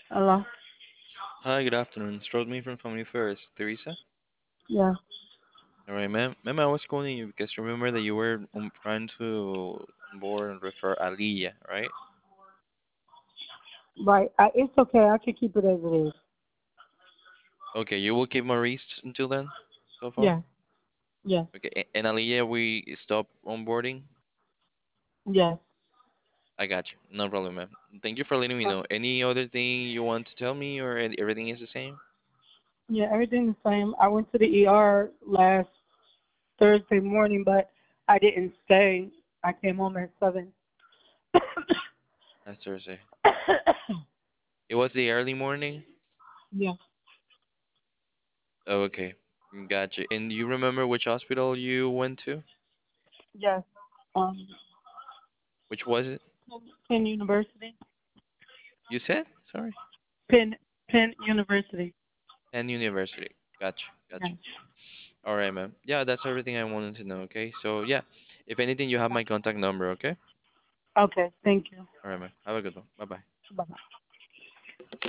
Hello? Hi, good afternoon. It's Rodney from Family First. Teresa? Yeah, All right, ma'am. Ma'am, I was calling you because remember that you were trying to onboard and refer Aliyah, right? right. It's okay. I can keep it as it is. Okay, you will keep Maurice until then, so far? Yeah, yes, Okay, and Aliyah, we stop onboarding? yes. I got you. No problem, ma'am. Thank you for letting me know. Any other thing you want to tell me, or everything is the same? Yeah, everything's the same. I went to the ER last Thursday morning, but I didn't stay. I came home at 7. That's Thursday. It was the early morning? Yeah, Oh, okay. Gotcha. And you remember which hospital you went to? yes. Um, Which was it? Penn University. You said? Sorry. Penn, Penn University. And university. Gotcha. Yes. Gotcha. All right, ma'am. Yeah, that's everything I wanted to know. Okay. So yeah, if anything, you have my contact number. Okay. Okay, thank you. All right, ma'am. Have a good one. Bye bye. Bye-bye.